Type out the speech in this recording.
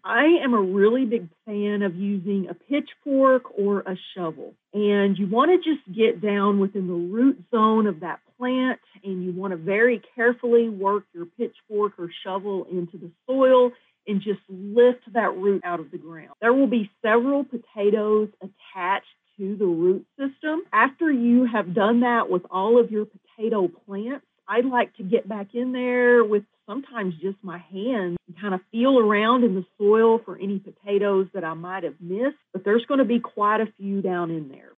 I am a really big fan of using a pitchfork or a shovel. And you want to just get down within the root zone of that plant, and you want to very carefully work your pitchfork or shovel into the soil and just lift that root out of the ground. There will be several potatoes attached to the root system. After you have done that with all of your potato plants, I like to get back in there with sometimes just my hands and kind of feel around in the soil for any potatoes that I might have missed, but there's going to be quite a few down in there.